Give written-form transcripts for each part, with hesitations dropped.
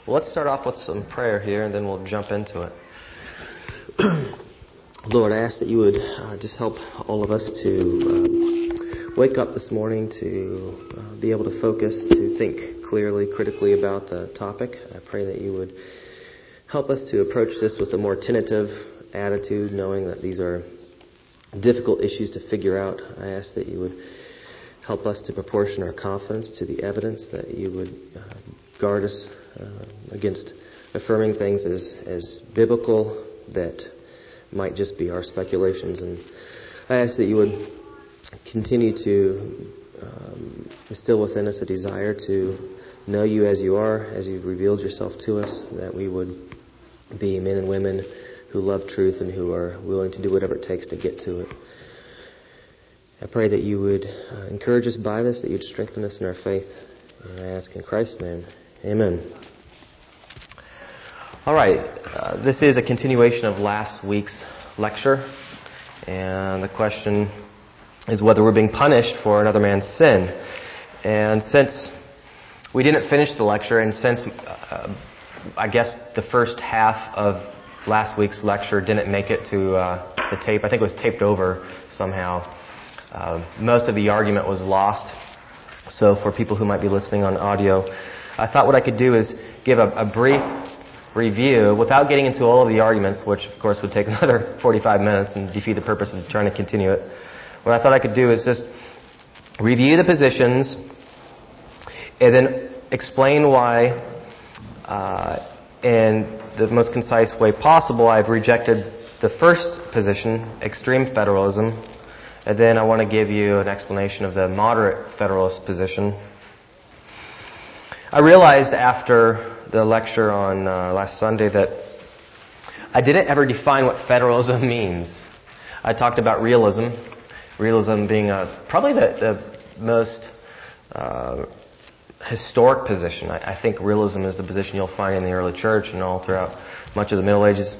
Well, let's start off with some prayer here, and then we'll jump into it. Lord, I ask that you would just help all of us to wake up this morning to be able to focus, to think clearly, critically about the topic. I pray that you would help us to approach this with a more tentative attitude, knowing that these are difficult issues to figure out. I ask that you would help us to proportion our confidence to the evidence, that you would guard us against affirming things as biblical that might just be our speculations. And I ask that you would continue to instill within us a desire to know you as you are, as you've revealed yourself to us, that we would be men and women who love truth and who are willing to do whatever it takes to get to it. I pray that you would encourage us by this, that you'd strengthen us in our faith. And I ask in Christ's name, amen. All right, this is a continuation of last week's lecture. And the question is whether we're being punished for another man's sin. And since we didn't finish the lecture, and since I guess the first half of last week's lecture didn't make it to the tape, I think it was taped over somehow. Most of the argument was lost. So for people who might be listening on audio, I thought what I could do is give a brief review without getting into all of the arguments, which of course would take another 45 minutes and defeat the purpose of trying to continue it. What I thought I could do is just review the positions and then explain why, in the most concise way possible, I've rejected the first position, extreme federalism. And then I want to give you an explanation of the moderate federalist position. I realized after the lecture on last Sunday that I didn't ever define what federalism means. I talked about realism being probably the most historic position. I think realism is the position you'll find in the early church and all throughout much of the Middle Ages.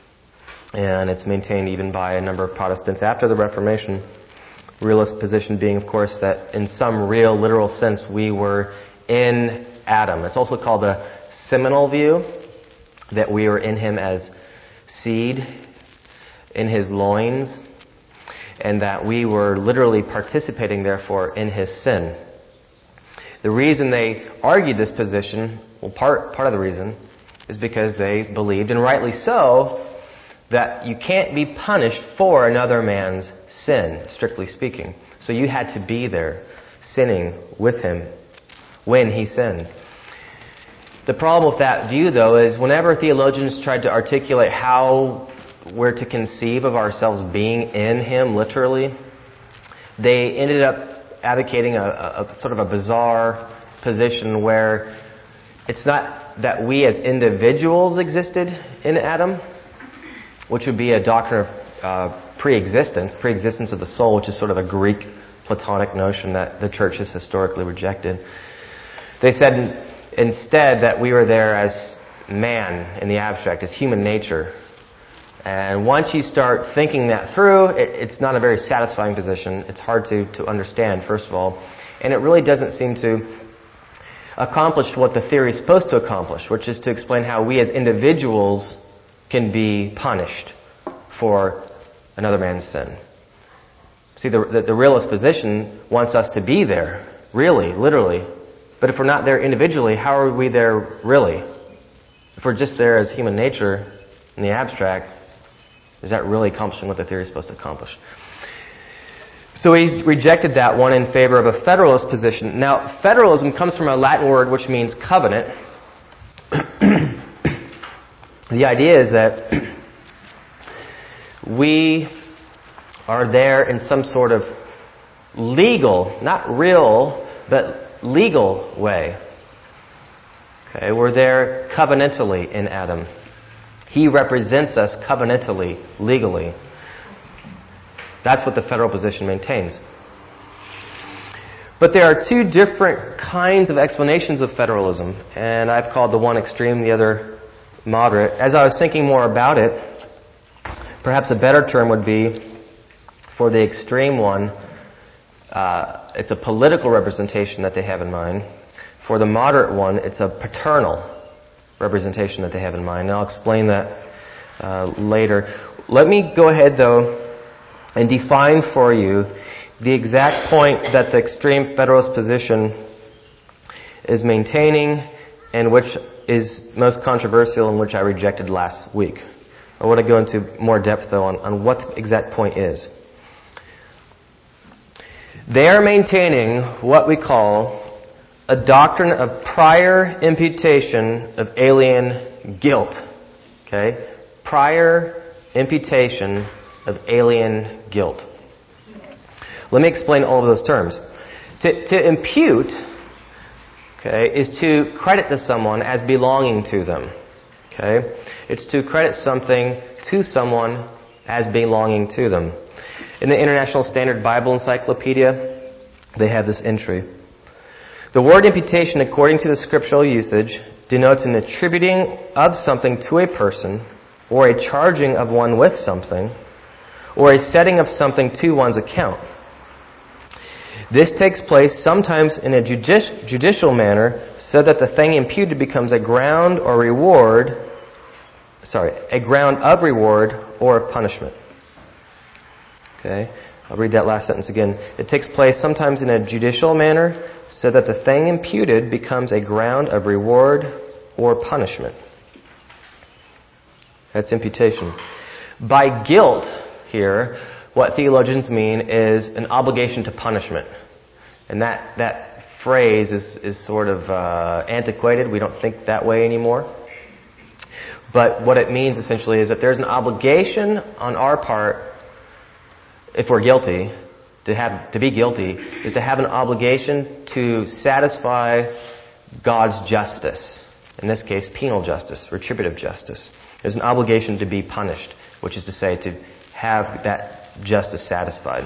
And it's maintained even by a number of Protestants after the Reformation. Realist position being, of course, that in some real, literal sense, we were in Adam. It's also called a seminal view, that we were in him as seed, in his loins, and that we were literally participating, therefore, in his sin. The reason they argued this position, well, part of the reason, is because they believed, and rightly so, that you can't be punished for another man's sin, strictly speaking. So you had to be there, sinning with him when he sinned. The problem with that view, though, is whenever theologians tried to articulate how we're to conceive of ourselves being in him, literally, they ended up advocating a sort of a bizarre position where it's not that we as individuals existed in Adam, which would be a doctrine of preexistence of the soul, which is sort of a Greek Platonic notion that the church has historically rejected. They said instead that we were there as man in the abstract, as human nature. And once you start thinking that through, it's not a very satisfying position. It's hard to understand, first of all. And it really doesn't seem to accomplish what the theory is supposed to accomplish, which is to explain how we as individuals can be punished for another man's sin. See, the realist position wants us to be there, really, literally. But if we're not there individually, how are we there really? If we're just there as human nature in the abstract, is that really accomplishing what the theory is supposed to accomplish? So he rejected that one in favor of a federalist position. Now, federalism comes from a Latin word which means covenant. The idea is that we are there in some sort of legal, not real, but legal way. Okay, we're there covenantally in Adam. He represents us covenantally, legally. That's what the federal position maintains. But there are two different kinds of explanations of federalism, and I've called the one extreme, the other moderate. As I was thinking more about it, perhaps a better term would be, for the extreme one, it's a political representation that they have in mind. For the moderate one, it's a paternal representation that they have in mind. And I'll explain that later. Let me go ahead, though, and define for you the exact point that the extreme Federalist position is maintaining and which is most controversial and which I rejected last week. I want to go into more depth, though, on what the exact point is. They are maintaining what we call a doctrine of prior imputation of alien guilt. Okay? Prior imputation of alien guilt. Let me explain all of those terms. To impute, okay, is to credit to someone as belonging to them. Okay? It's to credit something to someone as belonging to them. In the International Standard Bible Encyclopedia, they have this entry. The word imputation, according to the scriptural usage, denotes an attributing of something to a person, or a charging of one with something, or a setting of something to one's account. This takes place sometimes in a judicial manner, so that the thing imputed becomes a ground of reward or of punishment. Okay, I'll read that last sentence again. It takes place sometimes in a judicial manner, so that the thing imputed becomes a ground of reward or punishment. That's imputation. By guilt here, what theologians mean is an obligation to punishment. And that phrase is sort of antiquated. We don't think that way anymore. But what it means essentially is that there's an obligation on our part, if we're guilty, to be guilty, is to have an obligation to satisfy God's justice. In this case, penal justice, retributive justice. There's an obligation to be punished, which is to say to have that justice satisfied.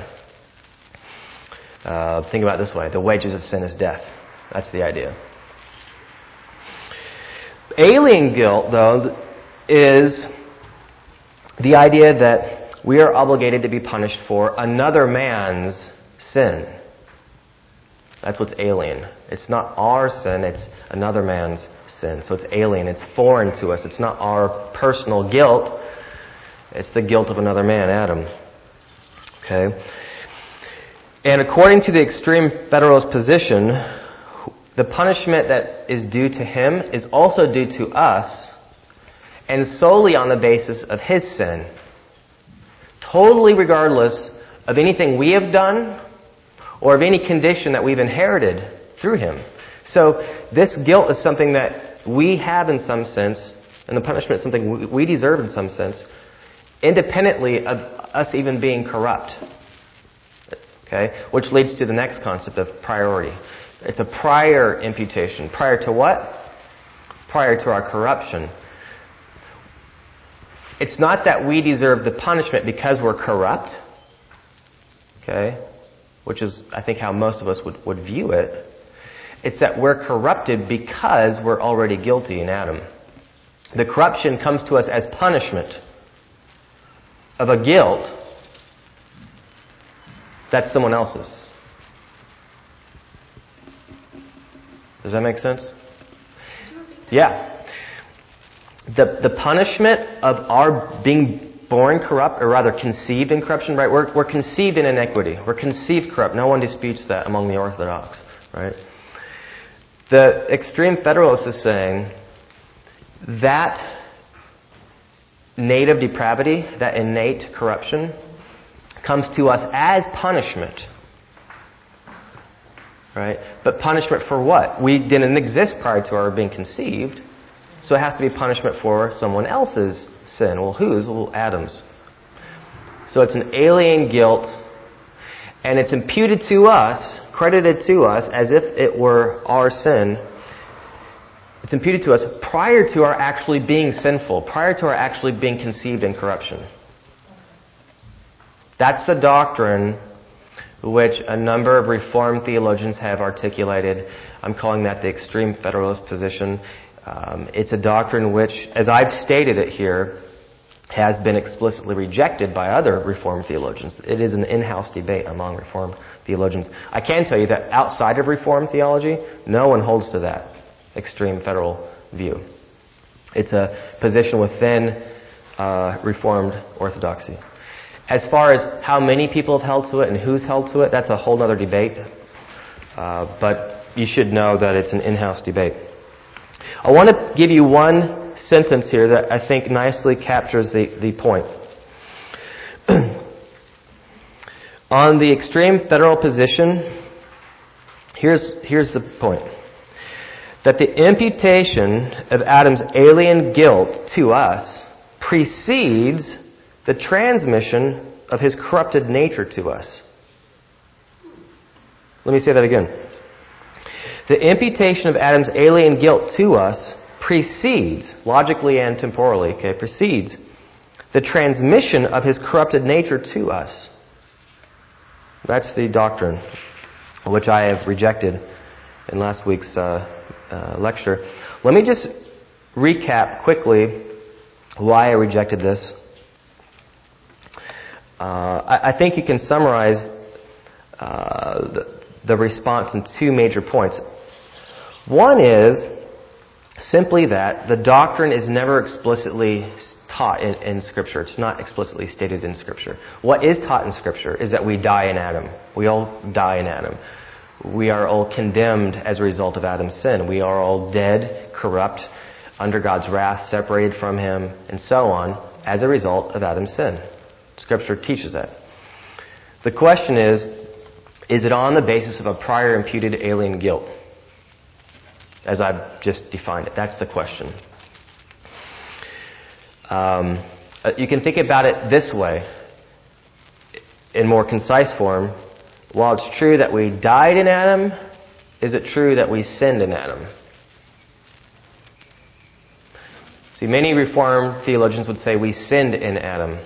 Think about it this way. The wages of sin is death. That's the idea. Alien guilt, though, is the idea that we are obligated to be punished for another man's sin. That's what's alien. It's not our sin, it's another man's sin. So it's alien, it's foreign to us. It's not our personal guilt. It's the guilt of another man, Adam. Okay? And according to the extreme Federalist position, the punishment that is due to him is also due to us, and solely on the basis of his sin. Totally regardless of anything we have done or of any condition that we've inherited through him. So this guilt is something that we have in some sense, and the punishment is something we deserve in some sense, independently of us even being corrupt. Okay? Which leads to the next concept of priority. It's a prior imputation. Prior to what? Prior to our corruption. It's not that we deserve the punishment because we're corrupt. Okay? Which is, I think, how most of us would view it. It's that we're corrupted because we're already guilty in Adam. The corruption comes to us as punishment of a guilt that's someone else's. Does that make sense? Yeah. The punishment of our being born corrupt, or rather conceived in corruption, right? We're conceived in iniquity. We're conceived corrupt. No one disputes that among the Orthodox, right? The extreme Federalist is saying that native depravity, that innate corruption, comes to us as punishment. Right? But punishment for what? We didn't exist prior to our being conceived, so it has to be punishment for someone else's sin. Well, whose? Well, Adam's. So it's an alien guilt, and it's imputed to us, credited to us, as if it were our sin. It's imputed to us prior to our actually being sinful, prior to our actually being conceived in corruption. That's the doctrine which a number of Reformed theologians have articulated. I'm calling that the extreme Federalist position. It's a doctrine which, as I've stated it here, has been explicitly rejected by other Reformed theologians. It is an in-house debate among Reformed theologians. I can tell you that outside of Reformed theology, no one holds to that extreme federal view. It's a position within Reformed Orthodoxy. As far as how many people have held to it and who's held to it, that's a whole other debate. But you should know that it's an in-house debate. I want to give you one sentence here that I think nicely captures the point. On the extreme federal position, here's the point. That the imputation of Adam's alien guilt to us precedes the transmission of his corrupted nature to us. Let me say that again. The imputation of Adam's alien guilt to us precedes, logically and temporally, precedes the transmission of his corrupted nature to us. That's the doctrine which I have rejected in last week's lecture. Let me just recap quickly why I rejected this. I think you can summarize the response in two major points. One is simply that the doctrine is never explicitly taught in Scripture. It's not explicitly stated in Scripture. What is taught in Scripture is that we die in Adam. We all die in Adam. We are all condemned as a result of Adam's sin. We are all dead, corrupt, under God's wrath, separated from Him, and so on, as a result of Adam's sin. Scripture teaches that. The question is it on the basis of a prior imputed alien guilt? As I've just defined it. That's the question. You can think about it this way, in more concise form. While it's true that we died in Adam, is it true that we sinned in Adam? See, many Reformed theologians would say we sinned in Adam.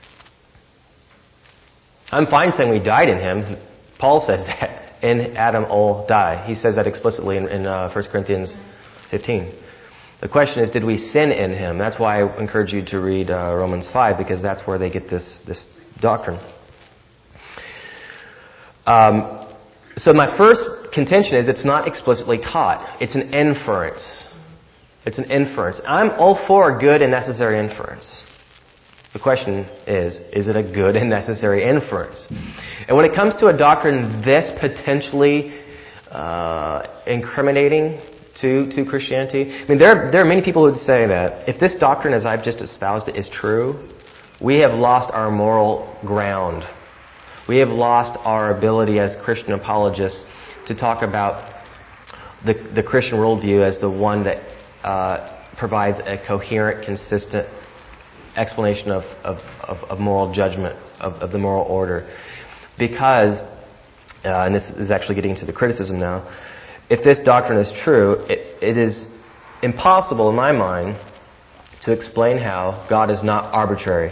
I'm fine saying we died in him. Paul says that. In Adam all die. He says that explicitly in 1 Corinthians 15. The question is, did we sin in him? That's why I encourage you to read Romans 5, because that's where they get this doctrine. So my first contention is it's not explicitly taught. It's an inference. It's an inference. I'm all for a good and necessary inference. The question is it a good and necessary inference? And when it comes to a doctrine this potentially incriminating to Christianity, I mean, there are many people who would say that if this doctrine, as I've just espoused it, is true, we have lost our moral ground. We have lost our ability as Christian apologists to talk about the Christian worldview as the one that provides a coherent, consistent explanation of moral judgment, of the moral order. Because, and this is actually getting to the criticism now, if this doctrine is true, it is impossible in my mind to explain how God is not arbitrary.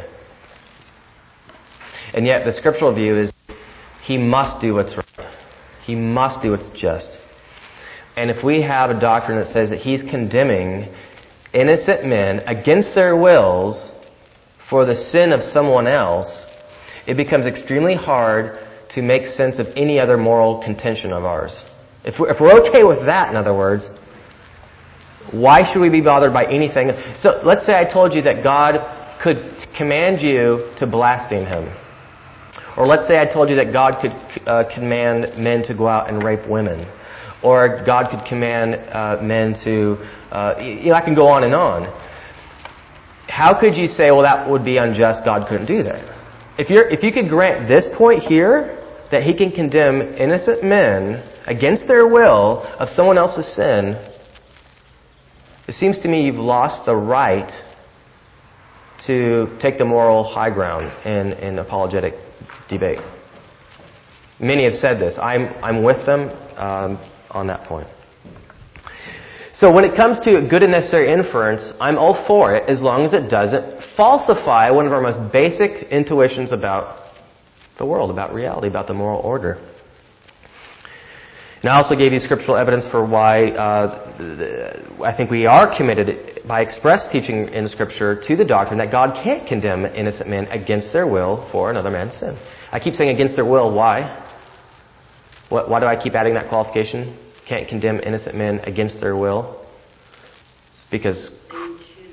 And yet the scriptural view is He must do what's right. He must do what's just. And if we have a doctrine that says that He's condemning innocent men against their wills for the sin of someone else, it becomes extremely hard to make sense of any other moral contention of ours. If we're okay with that, in other words, why should we be bothered by anything? So let's say I told you that God could command you to blaspheme Him. Or let's say I told you that God could command men to go out and rape women. Or God could command men to... I can go on and on. How could you say, well, that would be unjust, God couldn't do that? If you could grant this point here, that He can condemn innocent men against their will of someone else's sin, it seems to me you've lost the right to take the moral high ground in apologetic debate. Many have said this. I'm with them on that point. So when it comes to good and necessary inference, I'm all for it as long as it doesn't falsify one of our most basic intuitions about the world, about reality, about the moral order. And I also gave you scriptural evidence for why I think we are committed by express teaching in Scripture to the doctrine that God can't condemn innocent men against their will for another man's sin. I keep saying against their will. Why? Why do I keep adding that qualification? Can't condemn innocent men against their will? Because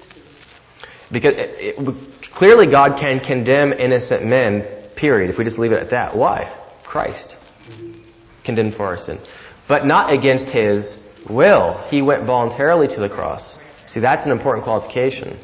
Because clearly God can condemn innocent men, period, if we just leave it at that. Why? Christ condemned for our sin. But not against His will. He went voluntarily to the cross. See, that's an important qualification.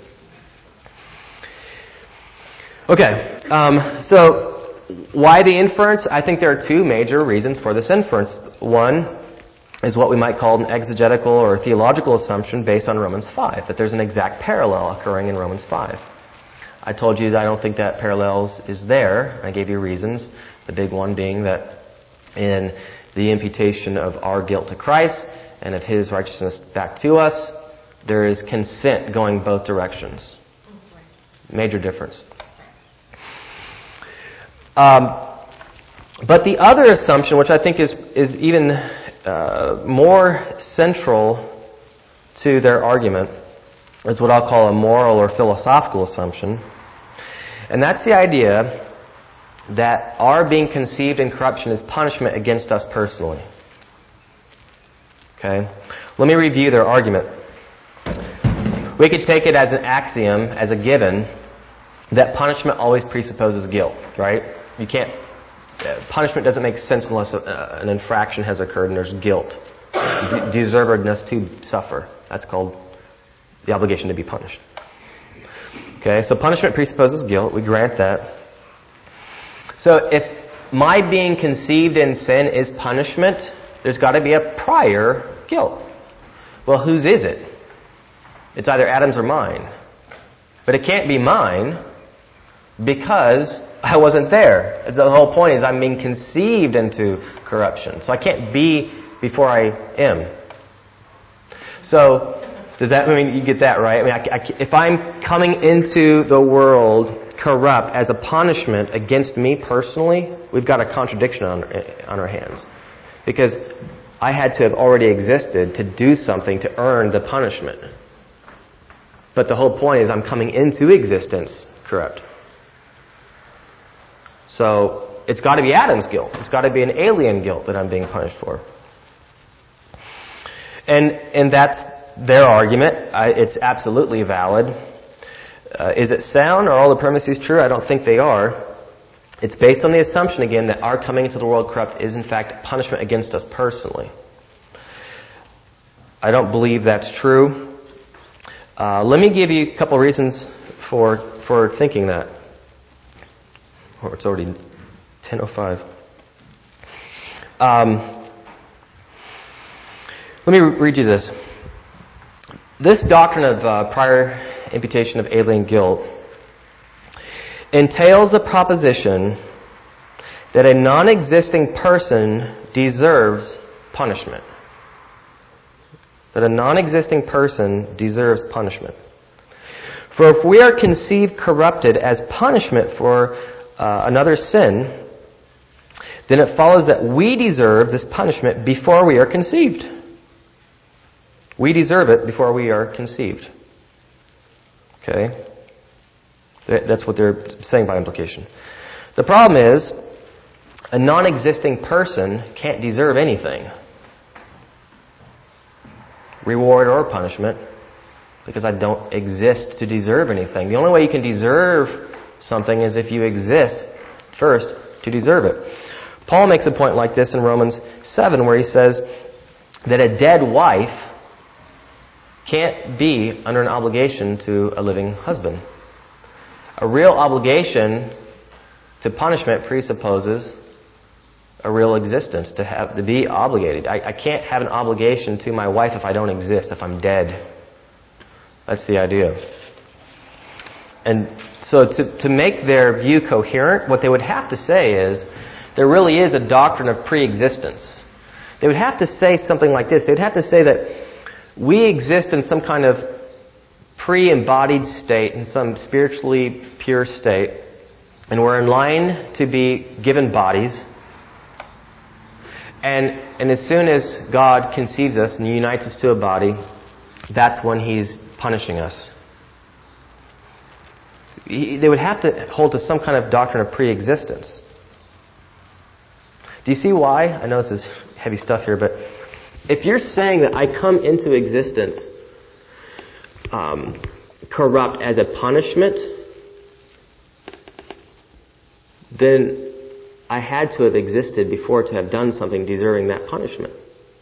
Okay, so why the inference? I think there are two major reasons for this inference. One is what we might call an exegetical or theological assumption based on Romans 5, that there's an exact parallel occurring in Romans 5. I told you that I don't think that parallel is there. I gave you reasons, the big one being that in the imputation of our guilt to Christ and of His righteousness back to us, there is consent going both directions. Major difference. But the other assumption, which I think is even more central to their argument, is what I'll call a moral or philosophical assumption. And that's the idea that our being conceived in corruption is punishment against us personally. Okay? Let me review their argument. We could take it as an axiom, as a given, that punishment always presupposes guilt, right? You can't... punishment doesn't make sense unless an infraction has occurred and there's guilt. Deservedness to suffer. That's called the obligation to be punished. Okay, so punishment presupposes guilt. We grant that. So if my being conceived in sin is punishment, there's got to be a prior guilt. Well, whose is it? It's either Adam's or mine. But it can't be mine because I wasn't there. The whole point is I'm being conceived into corruption. So I can't be before I am. So, does that mean you get that right? I mean, if I'm coming into the world corrupt as a punishment against me personally, we've got a contradiction on our hands. Because I had to have already existed to do something to earn the punishment. But the whole point is I'm coming into existence corrupt. So, it's got to be Adam's guilt. It's got to be an alien guilt that I'm being punished for. And that's their argument. It's absolutely valid. Is it sound? Are all the premises true? I don't think they are. It's based on the assumption, again, that our coming into the world corrupt is in fact punishment against us personally. I don't believe that's true. Let me give you a couple reasons for thinking that. Or it's already 10:05. Let me read you this. This doctrine of prior imputation of alien guilt entails the proposition that a non-existing person deserves punishment. That a non-existing person deserves punishment. For if we are conceived corrupted as punishment for another sin, then it follows that we deserve this punishment before we are conceived. We deserve it before we are conceived. Okay? That's what they're saying by implication. The problem is, a non-existing person can't deserve anything. Reward or punishment, because I don't exist to deserve anything. The only way you can deserve something is if you exist first to deserve it. Paul makes a point like this in Romans 7 where he says that a dead wife can't be under an obligation to a living husband. A real obligation to punishment presupposes a real existence, to be obligated. I can't have an obligation to my wife if I don't exist, if I'm dead. That's the idea. And so to make their view coherent, what they would have to say is there really is a doctrine of pre-existence. They would have to say something like this. They would have to say that we exist in some kind of pre-embodied state, in some spiritually pure state, and we're in line to be given bodies. And as soon as God conceives us and unites us to a body, that's when He's punishing us. They would have to hold to some kind of doctrine of pre-existence. Do you see why? I know this is heavy stuff here, but if you're saying that I come into existence corrupt as a punishment, then I had to have existed before to have done something deserving that punishment.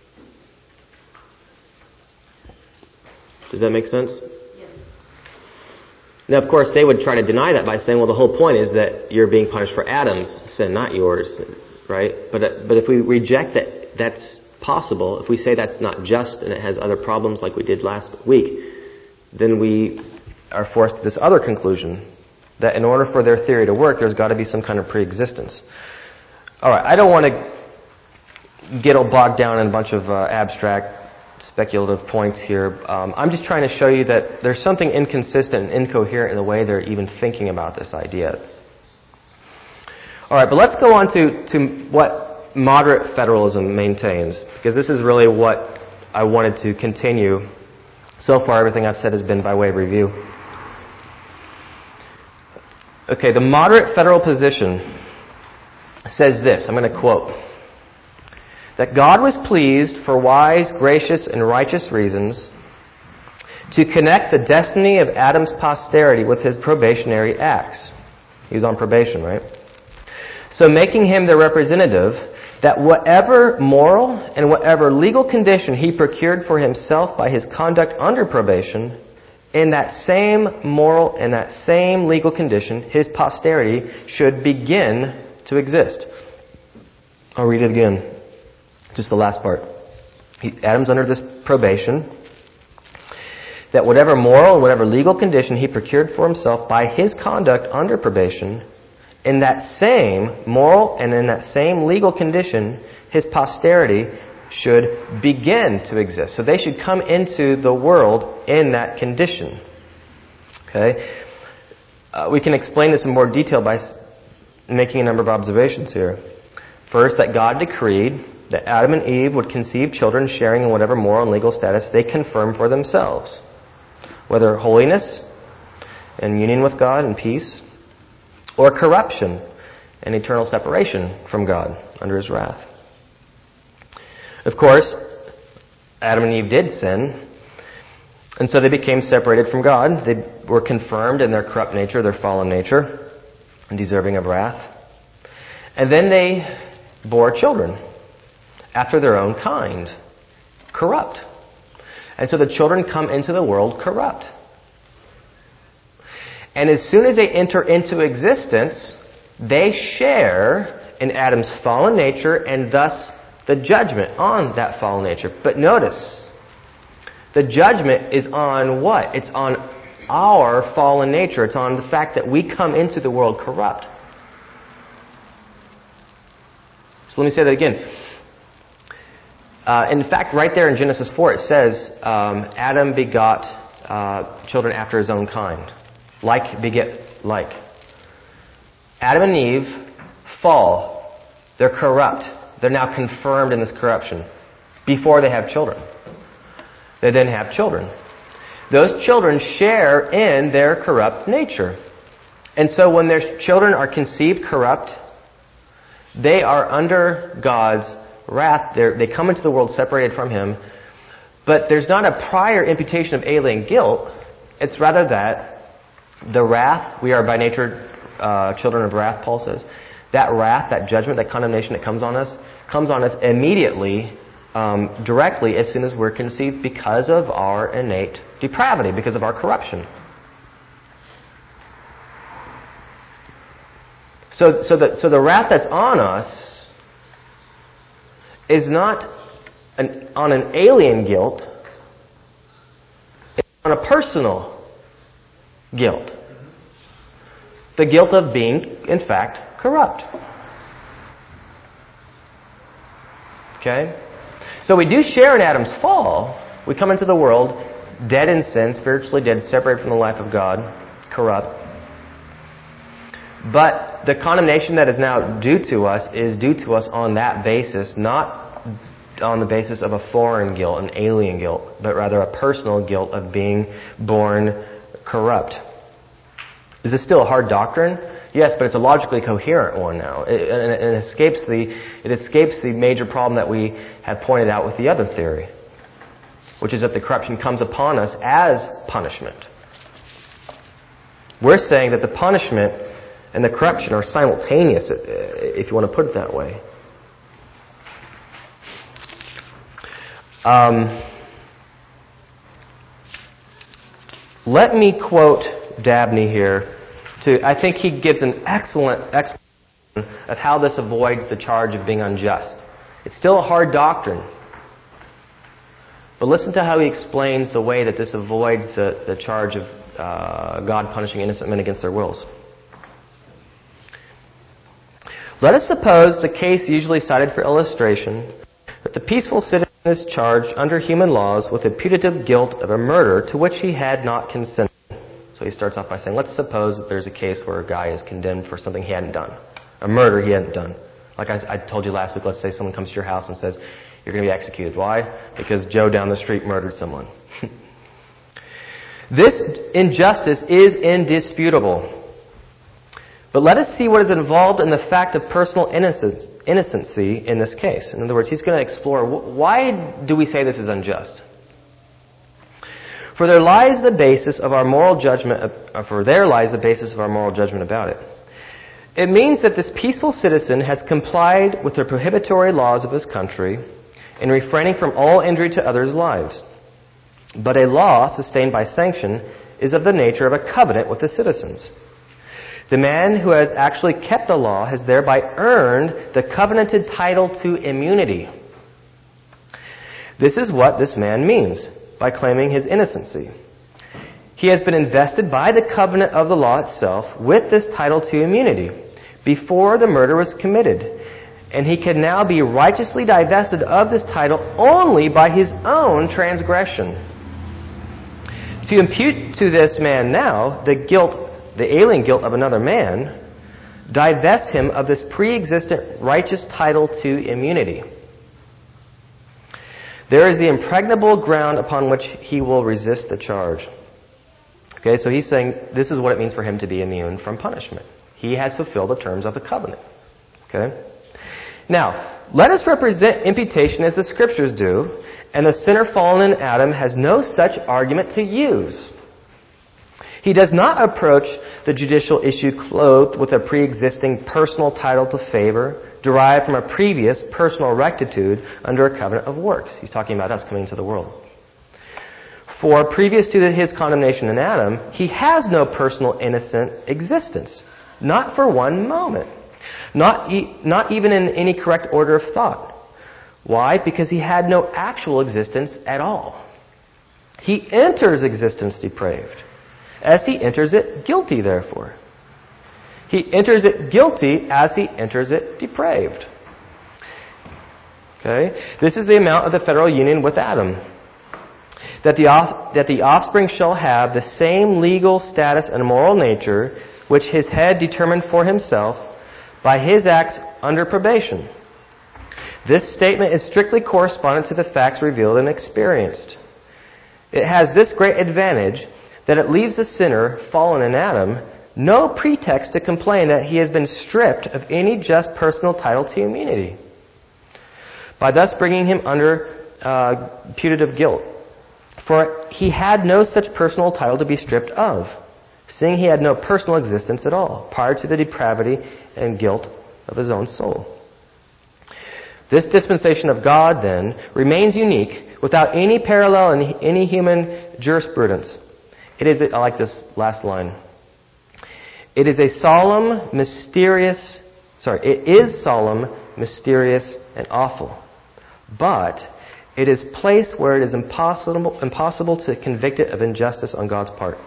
Does that make sense? Yes. Now, of course, they would try to deny that by saying, well, the whole point is that you're being punished for Adam's sin, not yours, right? But if we reject that that's possible, if we say that's not just and it has other problems like we did last week, then we are forced to this other conclusion, that in order for their theory to work, there's got to be some kind of pre-existence. All right, I don't want to get all bogged down in a bunch of abstract, speculative points here. I'm just trying to show you that there's something inconsistent and incoherent in the way they're even thinking about this idea. All right, but let's go on to what moderate federalism maintains, because this is really what I wanted to continue. So far, everything I've said has been by way of review. Okay, the moderate federal position says this, I'm going to quote, that God was pleased for wise, gracious, and righteous reasons to connect the destiny of Adam's posterity with his probationary acts. He's on probation, right? So making him the representative that whatever moral and whatever legal condition he procured for himself by his conduct under probation, in that same moral and that same legal condition, his posterity should begin to exist. I'll read it again. Just the last part. Adam's under this probation that whatever moral and whatever legal condition he procured for himself by his conduct under probation, in that same moral and in that same legal condition, his posterity should begin to exist. So they should come into the world in that condition. Okay? We can explain this in more detail by making a number of observations here. First, that God decreed that Adam and Eve would conceive children sharing in whatever moral and legal status they confirm for themselves, whether holiness and union with God and peace, or corruption and eternal separation from God under His wrath. Of course, Adam and Eve did sin, and so they became separated from God. They were confirmed in their corrupt nature, their fallen nature, and deserving of wrath. And then they bore children after their own kind, corrupt. And so the children come into the world corrupt. And as soon as they enter into existence, they share in Adam's fallen nature and thus the judgment on that fallen nature. But notice, the judgment is on what? It's on our fallen nature. It's on the fact that we come into the world corrupt. So let me say that again. In fact, right there in Genesis 4, it says, Adam begot children after his own kind. Like beget like. Adam and Eve fall. They're corrupt. They're now confirmed in this corruption before they have children. They then have children. Those children share in their corrupt nature. And so when their children are conceived corrupt, they are under God's wrath. They come into the world separated from Him. But there's not a prior imputation of alien guilt. It's rather that the wrath, we are by nature children of wrath, Paul says. That wrath, that judgment, that condemnation that comes on us immediately, directly, as soon as we're conceived because of our innate depravity, because of our corruption. So the wrath that's on us is not on an alien guilt, it's on a personal guilt. The guilt of being, in fact, corrupt. Okay? So we do share in Adam's fall. We come into the world dead in sin, spiritually dead, separated from the life of God, corrupt. But the condemnation that is now due to us is due to us on that basis, not on the basis of a foreign guilt, an alien guilt, but rather a personal guilt of being born corrupt. Is this still a hard doctrine? Yes, but it's a logically coherent one now. It escapes the major problem that we have pointed out with the other theory, which is that the corruption comes upon us as punishment. We're saying that the punishment and the corruption are simultaneous, if you want to put it that way. Let me quote Dabney here. I think he gives an excellent explanation of how this avoids the charge of being unjust. It's still a hard doctrine. But listen to how he explains the way that this avoids the charge of God punishing innocent men against their wills. Let us suppose the case usually cited for illustration, that the peaceful citizen is charged under human laws with the putative guilt of a murder to which he had not consented. So he starts off by saying, let's suppose that there's a case where a guy is condemned for something he hadn't done, a murder he hadn't done. Like I told you last week, let's say someone comes to your house and says, you're going to be executed. Why? Because Joe down the street murdered someone. This injustice is indisputable. But let us see what is involved in the fact of personal innocency in this case. In other words, he's going to explore, why do we say this is unjust? For there lies the basis of our moral judgment about it. It means that this peaceful citizen has complied with the prohibitory laws of his country in refraining from all injury to others' lives. But a law sustained by sanction is of the nature of a covenant with the citizens. The man who has actually kept the law has thereby earned the covenanted title to immunity. This is what this man means by claiming his innocency. He has been invested by the covenant of the law itself with this title to immunity before the murder was committed, and he can now be righteously divested of this title only by his own transgression. To impute to this man now the alien guilt of another man, divests him of this pre-existent righteous title to immunity. There is the impregnable ground upon which he will resist the charge. Okay, so he's saying this is what it means for him to be immune from punishment. He has fulfilled the terms of the covenant. Okay? Now, let us represent imputation as the Scriptures do, and the sinner fallen in Adam has no such argument to use. He does not approach the judicial issue clothed with a pre-existing personal title to favor derived from a previous personal rectitude under a covenant of works. He's talking about us coming into the world. For previous to his condemnation in Adam, he has no personal innocent existence. Not for one moment. Not even in any correct order of thought. Why? Because he had no actual existence at all. He enters existence depraved. As he enters it guilty, therefore. He enters it guilty as he enters it depraved. Okay? This is the amount of the federal union with Adam. That the offspring shall have the same legal status and moral nature which his head determined for himself by his acts under probation. This statement is strictly correspondent to the facts revealed and experienced. It has this great advantage that it leaves the sinner, fallen in Adam, no pretext to complain that he has been stripped of any just personal title to immunity, by thus bringing him under putative guilt. For he had no such personal title to be stripped of, seeing he had no personal existence at all, prior to the depravity and guilt of his own soul. This dispensation of God, then, remains unique, without any parallel in any human jurisprudence. I like this last line. It is solemn, mysterious, and awful. But it is placed where it is impossible to convict it of injustice on God's part.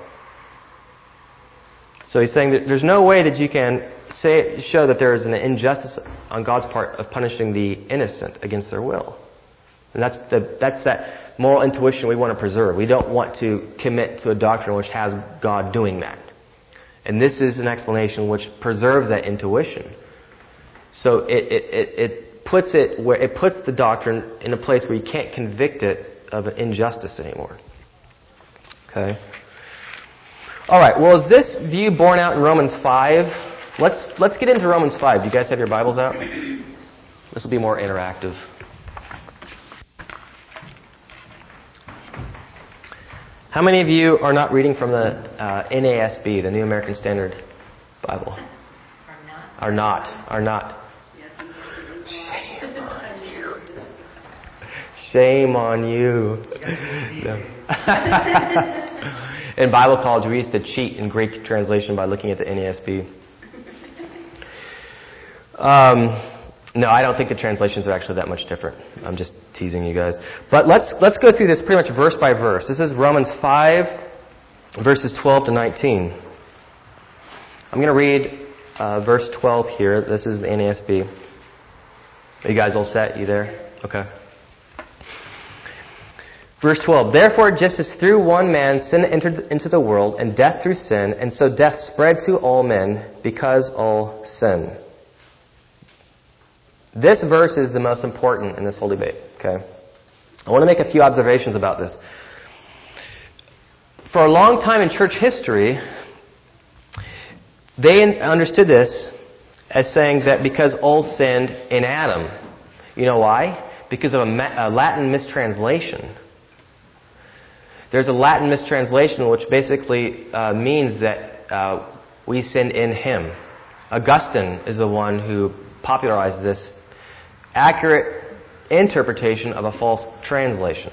So he's saying that there's no way that you can show that there is an injustice on God's part of punishing the innocent against their will. And that's that moral intuition we want to preserve. We don't want to commit to a doctrine which has God doing that. And this is an explanation which preserves that intuition. So it puts the doctrine in a place where you can't convict it of injustice anymore. Okay? All right. Well, is this view borne out in Romans 5? Let's get into Romans 5. Do you guys have your Bibles out? This will be more interactive. How many of you are not reading from the NASB, the New American Standard Bible? Are not. Are not. Shame on you. Shame on you. No. In Bible college, we used to cheat in Greek translation by looking at the NASB. No, I don't think the translations are actually that much different. I'm just teasing you guys. But let's go through this pretty much verse by verse. This is Romans 5, verses 12 to 19. I'm going to read verse 12 here. This is the NASB. Are you guys all set? You there? Okay. Verse 12, therefore, just as through one man sin entered into the world, and death through sin, and so death spread to all men because all sin. This verse is the most important in this whole debate. Okay, I want to make a few observations about this. For a long time in church history, they understood this as saying that because all sinned in Adam. You know why? Because of a Latin mistranslation. There's a Latin mistranslation which basically means that we sinned in Him. Augustine is the one who popularized this accurate interpretation of a false translation.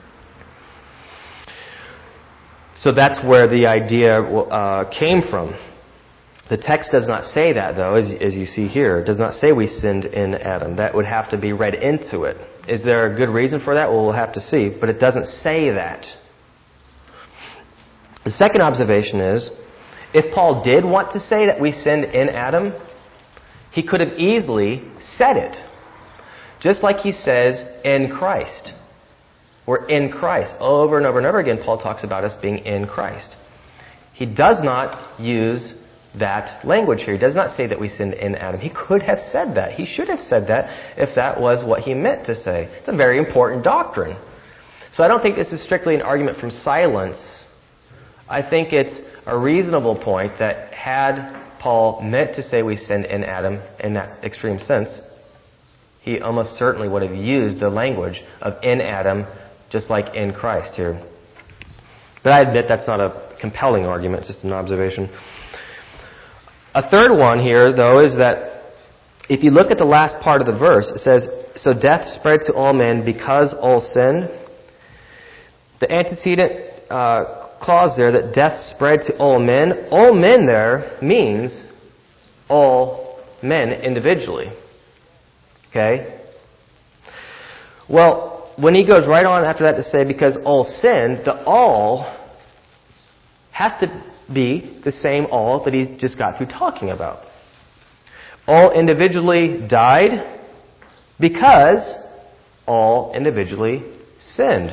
So that's where the idea came from. The text does not say that, though, as you see here. It does not say we sinned in Adam. That would have to be read into it. Is there a good reason for that? Well, we'll have to see. But it doesn't say that. The second observation is, if Paul did want to say that we sinned in Adam, he could have easily said it. Just like he says, in Christ. We're in Christ. Over and over and over again, Paul talks about us being in Christ. He does not use that language here. He does not say that we sinned in Adam. He could have said that. He should have said that if that was what he meant to say. It's a very important doctrine. So I don't think this is strictly an argument from silence. I think it's a reasonable point that had Paul meant to say we sinned in Adam in that extreme sense, he almost certainly would have used the language of in Adam, just like in Christ here. But I admit that's not a compelling argument, it's just an observation. A third one here, though, is that if you look at the last part of the verse, it says, so death spread to all men because all sinned. The antecedent clause there, that death spread to all men there means all men individually. Okay? Well, when he goes right on after that to say, because all sinned, the all has to be the same all that he's just got through talking about. All individually died because all individually sinned.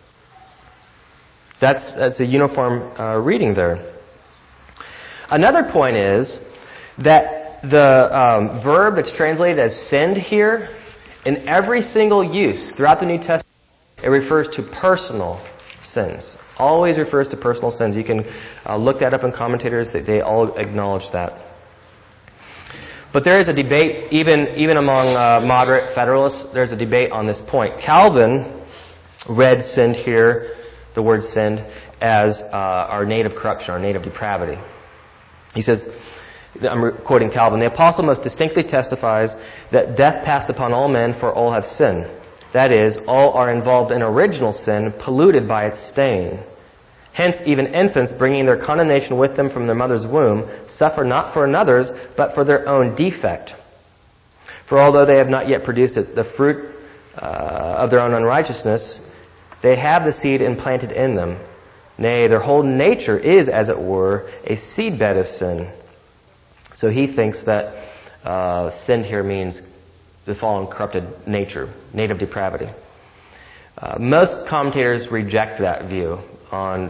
That's a uniform reading there. Another point is that the verb that's translated as sinned here, in every single use throughout the New Testament, it refers to personal sins. Always refers to personal sins. You can look that up in commentators. They all acknowledge that. But there is a debate, even among moderate Federalists, there's a debate on this point. Calvin read sinned here, the word sinned, as our native corruption, our native depravity. He says, I'm quoting Calvin, the apostle most distinctly testifies that death passed upon all men, for all have sinned. That is, all are involved in original sin, polluted by its stain. Hence, even infants, bringing their condemnation with them from their mother's womb, suffer not for another's, but for their own defect. For although they have not yet produced the fruit of their own unrighteousness, they have the seed implanted in them. Nay, their whole nature is, as it were, a seedbed of sin. So he thinks that sin here means the fallen, corrupted nature, native depravity. Most commentators reject that view on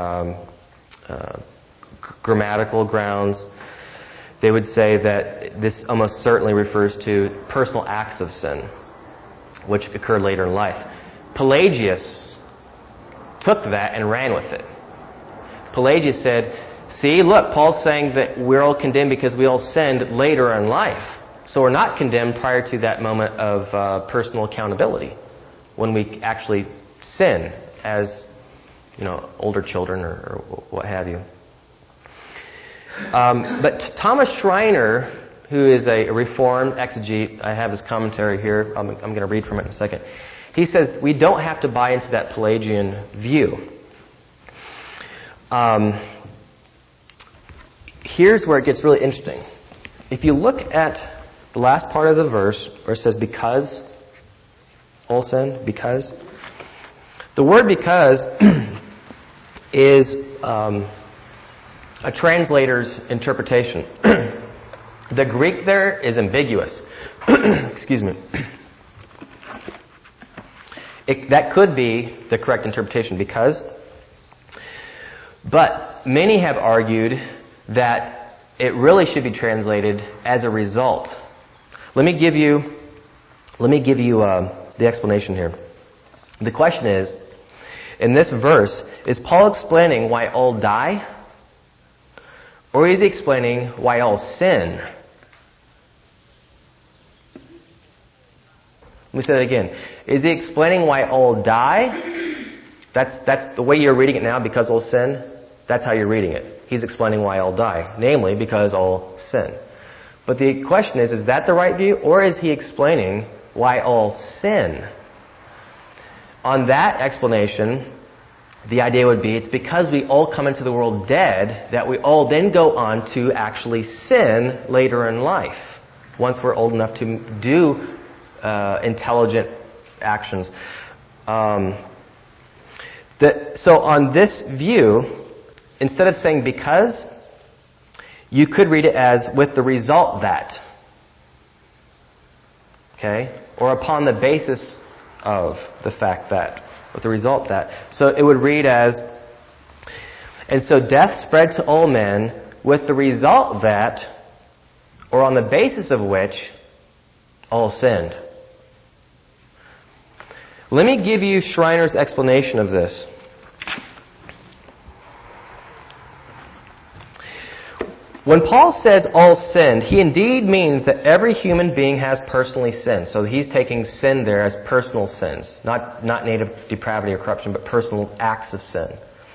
grammatical grounds. They would say that this almost certainly refers to personal acts of sin, which occur later in life. Pelagius took that and ran with it. Pelagius said, see, look, Paul's saying that we're all condemned because we all sinned later in life. So we're not condemned prior to that moment of personal accountability, when we actually sin as older children or what have you. But Thomas Schreiner, who is a Reformed exegete, I have his commentary here. I'm going to read from it in a second. He says we don't have to buy into that Pelagian view. Here's where it gets really interesting. If you look at the last part of the verse where it says because, all sin, because, the word because is a translator's interpretation. The Greek there is ambiguous. Excuse me. That could be the correct interpretation, because. But many have argued that it really should be translated as a result. Let me give you the explanation here. The question is, in this verse, is Paul explaining why all die? Or is he explaining why all sin? Let me say that again. Is he explaining why all die? That's the way you're reading it now, because all sin? That's how you're reading it. He's explaining why all die. Namely, because all sin. But the question is that the right view? Or is he explaining why all sin? On that explanation, the idea would be it's because we all come into the world dead that we all then go on to actually sin later in life, once we're old enough to do intelligent actions. So on this view, instead of saying because, you could read it as with the result that. Okay? Or upon the basis of the fact that. With the result that. So it would read as, and so death spread to all men with the result that, or on the basis of which, all sinned. Let me give you Schreiner's explanation of this. When Paul says all sinned, he indeed means that every human being has personally sinned. So he's taking sin there as personal sins. Not native depravity or corruption, but personal acts of sin.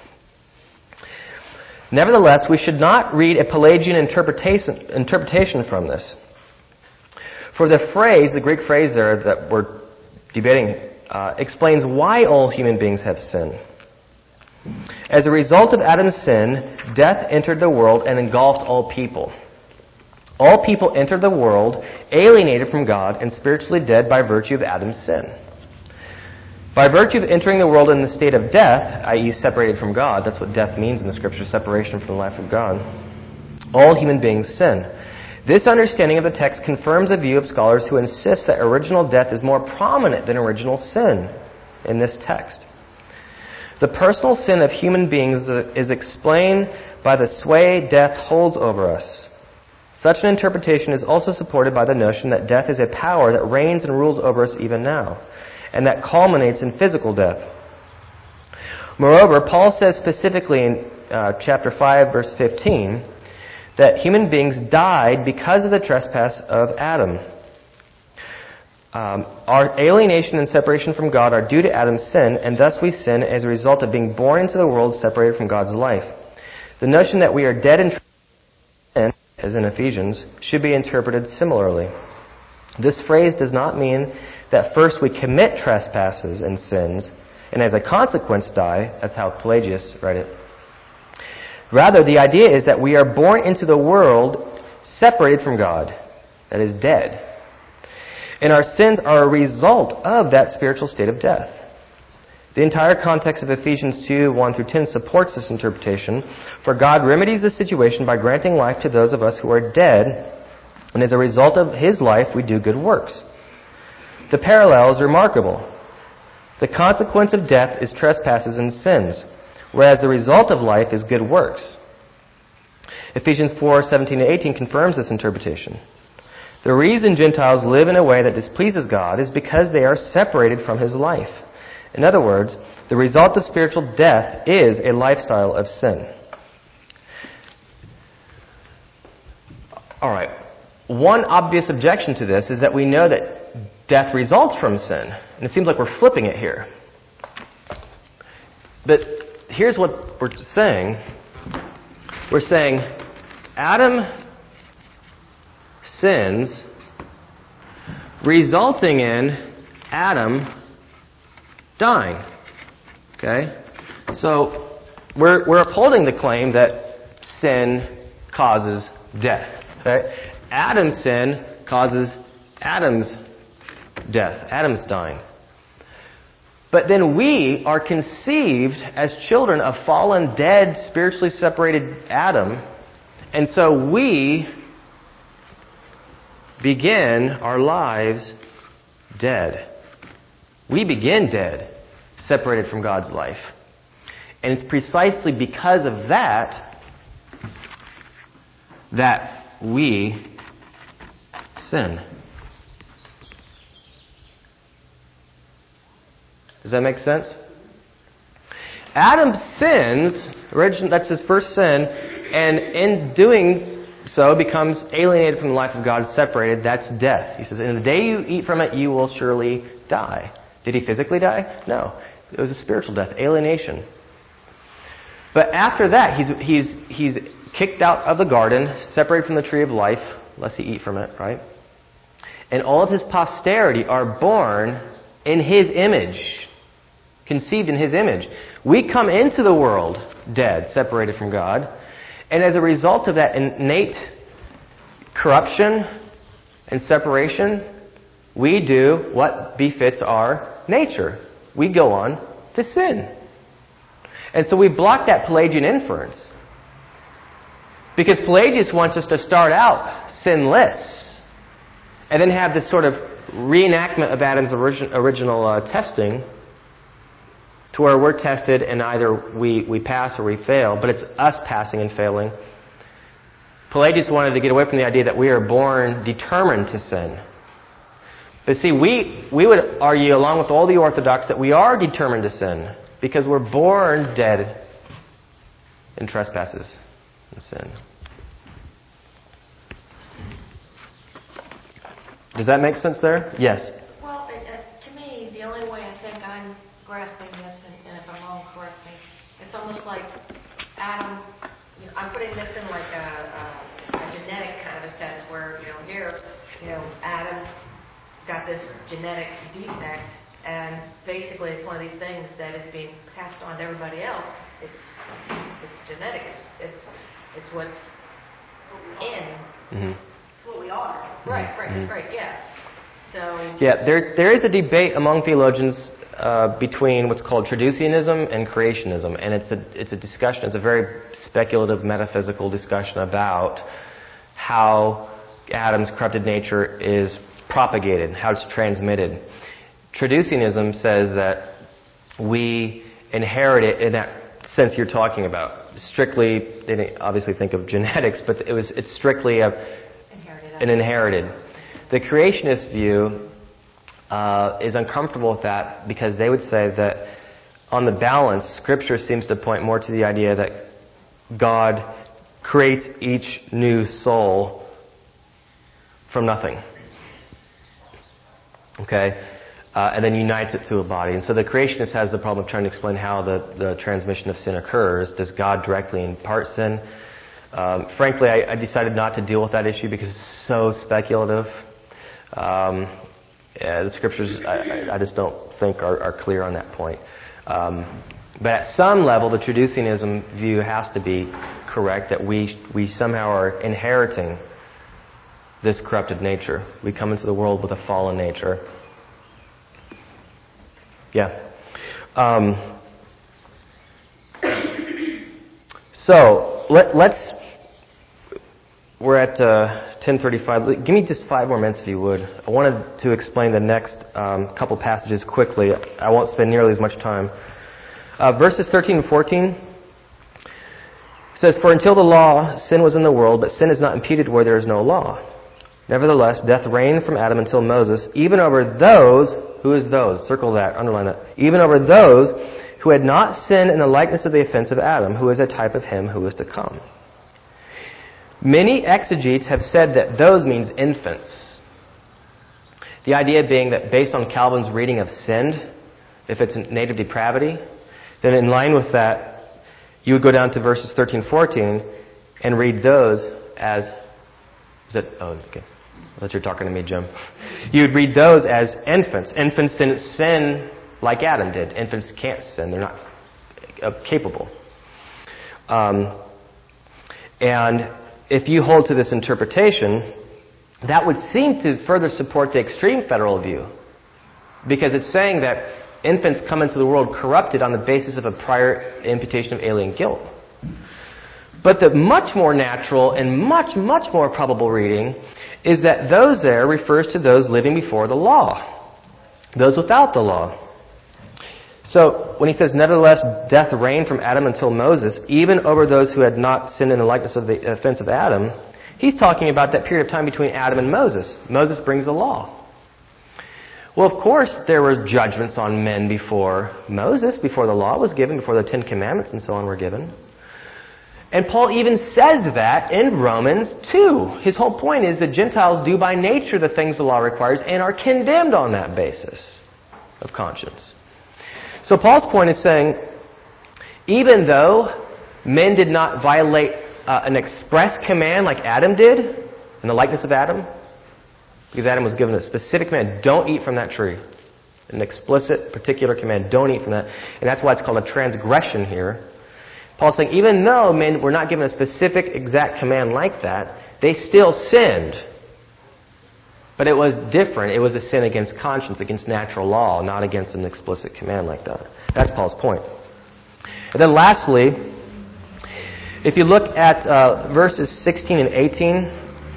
Nevertheless, we should not read a Pelagian interpretation from this. For the phrase, the Greek phrase there that we're debating, explains why all human beings have sinned. As a result of Adam's sin, death entered the world and engulfed all people. All people entered the world alienated from God and spiritually dead by virtue of Adam's sin. By virtue of entering the world in the state of death, i.e. separated from God, that's what death means in the Scripture, separation from the life of God, all human beings sin. This understanding of the text confirms a view of scholars who insist that original death is more prominent than original sin in this text. The personal sin of human beings is explained by the sway death holds over us. Such an interpretation is also supported by the notion that death is a power that reigns and rules over us even now, and that culminates in physical death. Moreover, Paul says specifically in chapter 5, verse 15, that human beings died because of the trespass of Adam. Our alienation and separation from God are due to Adam's sin, and thus we sin as a result of being born into the world separated from God's life. The notion that we are dead in sin, as in Ephesians, should be interpreted similarly. This phrase does not mean that first we commit trespasses and sins, and as a consequence die. That's how Pelagius read it. Rather, the idea is that we are born into the world separated from God, that is, dead. And our sins are a result of that spiritual state of death. The entire context of Ephesians 2, 1 through 10 supports this interpretation, for God remedies the situation by granting life to those of us who are dead, and as a result of His life we do good works. The parallel is remarkable. The consequence of death is trespasses and sins, whereas the result of life is good works. Ephesians 4, 17 to 18 confirms this interpretation. The reason Gentiles live in a way that displeases God is because they are separated from His life. In other words, the result of spiritual death is a lifestyle of sin. All right. One obvious objection to this is that we know that death results from sin. And it seems like we're flipping it here. But here's what we're saying. We're saying Adam sins, resulting in Adam dying. Okay? So we're upholding the claim that sin causes death. Okay? Adam's sin causes Adam's death. Adam's dying. But then we are conceived as children of fallen, dead, spiritually separated Adam. And so we begin our lives dead. We begin dead, separated from God's life. And it's precisely because of that that we sin. Does that make sense? Adam sins, that's his first sin, and in doing so becomes alienated from the life of God, separated. That's death. He says, in the day you eat from it, you will surely die. Did he physically die? No. It was a spiritual death, alienation. But after that, he's kicked out of the garden, separated from the tree of life, lest he eat from it, right? And all of his posterity are born in his image, conceived in his image. We come into the world dead, separated from God. And as a result of that innate corruption and separation, we do what befits our nature. We go on to sin. And so we block that Pelagian inference. Because Pelagius wants us to start out sinless and then have this sort of reenactment of Adam's original testing, to where we're tested and either we pass or we fail, but it's us passing and failing. Pelagius wanted to get away from the idea that we are born determined to sin. But see, we would argue, along with all the Orthodox, that we are determined to sin because we're born dead in trespasses and sin. Does that make sense there? Yes. Well, to me, the only way I think I'm grasping this, and if I'm wrong, correct me, it's almost like Adam, I'm putting this in like a genetic kind of a sense where, here, Adam got this genetic defect, and basically it's one of these things that is being passed on to everybody else. It's genetic. It's what's in. Mm-hmm. It's what we are. Right, yeah. So... Yeah, there is a debate among theologians between what's called traducianism and creationism, and it's a discussion. It's a very speculative, metaphysical discussion about how Adam's corrupted nature is propagated, how it's transmitted. Traducianism says that we inherit it in that sense you're talking about. Strictly, they didn't obviously think of genetics, but it's strictly an inherited. The creationist view is uncomfortable with that because they would say that on the balance, Scripture seems to point more to the idea that God creates each new soul from nothing. Okay? And then unites it to a body. And so the creationist has the problem of trying to explain how the transmission of sin occurs. Does God directly impart sin? Frankly, I decided not to deal with that issue because it's so speculative. The Scriptures, I just don't think are clear on that point. But at some level, the traducianism view has to be correct, that we somehow are inheriting this corrupted nature. We come into the world with a fallen nature. Yeah. So we're at 10:35. Give me just 5 more minutes, if you would. I wanted to explain the next couple passages quickly. I won't spend nearly as much time. Verses 13 and 14 says, "For until the law, sin was in the world, but sin is not imputed where there is no law. Nevertheless, death reigned from Adam until Moses, even over those," who is those? Circle that, underline that. "Even over those who had not sinned in the likeness of the offense of Adam, who is a type of him who is to come." Many exegetes have said that those means infants. The idea being that based on Calvin's reading of sinned, if it's native depravity, then in line with that, you would go down to verses 13, 14, and read those as... okay. I thought you were talking to me, Jim. You would read those as infants. Infants didn't sin like Adam did. Infants can't sin. They're not capable. And if you hold to this interpretation, that would seem to further support the extreme federal view. Because it's saying that infants come into the world corrupted on the basis of a prior imputation of alien guilt. But the much more natural and much, much more probable reading is that those there refers to those living before the law. Those without the law. So, when he says, nevertheless, death reigned from Adam until Moses, even over those who had not sinned in the likeness of the offense of Adam, he's talking about that period of time between Adam and Moses. Moses brings the law. Well, of course, there were judgments on men before Moses, before the law was given, before the Ten Commandments and so on were given. And Paul even says that in Romans 2. His whole point is that Gentiles do by nature the things the law requires and are condemned on that basis of conscience. So Paul's point is saying, even though men did not violate an express command like Adam did, in the likeness of Adam, because Adam was given a specific command, don't eat from that tree. An explicit, particular command, don't eat from that. And that's why it's called a transgression here. Paul's saying, even though men were not given a specific, exact command like that, they still sinned. But it was different. It was a sin against conscience, against natural law, not against an explicit command like that. That's Paul's point. And then lastly, if you look at verses 16 and 18,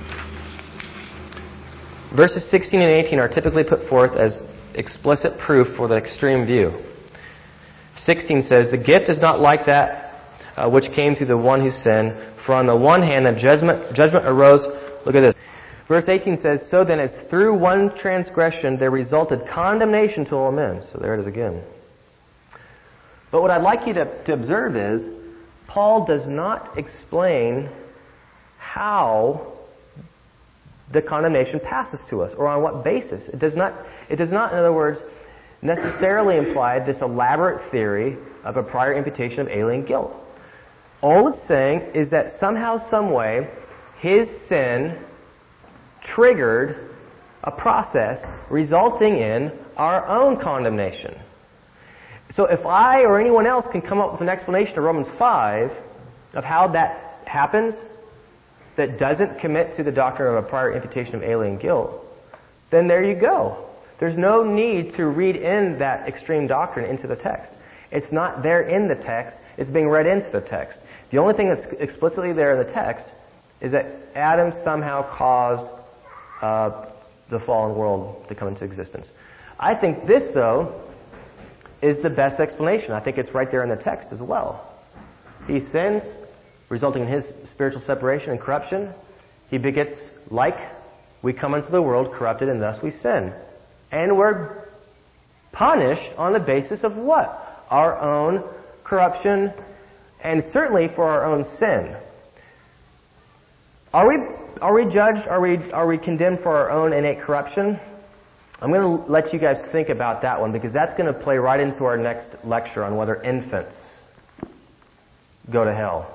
verses 16 and 18 are typically put forth as explicit proof for the extreme view. 16 says, the gift is not like that which came through the one who sinned. For on the one hand, the judgment arose. Look at this. Verse 18 says, so then as through one transgression there resulted condemnation to all men. So there it is again. But what I'd like you to observe is, Paul does not explain how the condemnation passes to us, or on what basis. It does not, in other words, necessarily imply this elaborate theory of a prior imputation of alien guilt. All it's saying is that somehow, some way, his sin triggered a process resulting in our own condemnation. So if I or anyone else can come up with an explanation of Romans 5 of how that happens, that doesn't commit to the doctrine of a prior imputation of alien guilt, then there you go. There's no need to read in that extreme doctrine into the text. It's not there in the text. It's being read into the text. The only thing that's explicitly there in the text is that Adam somehow caused the fallen world to come into existence. I think this, though, is the best explanation. I think it's right there in the text as well. He sins, resulting in his spiritual separation and corruption. He begets like we come into the world corrupted, and thus we sin. And we're punished on the basis of what? Our own corruption, and certainly for our own sin. Are we judged? Are we condemned for our own innate corruption? I'm going to let you guys think about that one, because that's going to play right into our next lecture on whether infants go to hell.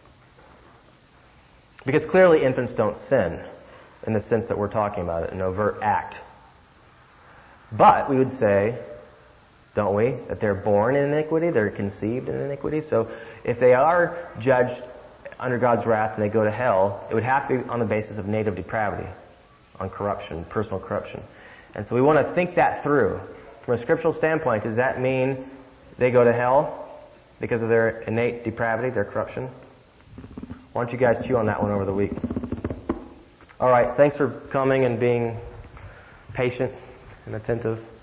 Because clearly infants don't sin in the sense that we're talking about it, an overt act. But we would say, don't we, that they're born in iniquity, they're conceived in iniquity. So if they are judged under God's wrath and they go to hell, it would have to be on the basis of native depravity, on corruption, personal corruption. And so we want to think that through. From a scriptural standpoint, does that mean they go to hell because of their innate depravity, their corruption? Why don't you guys chew on that one over the week? All right, thanks for coming and being patient and attentive.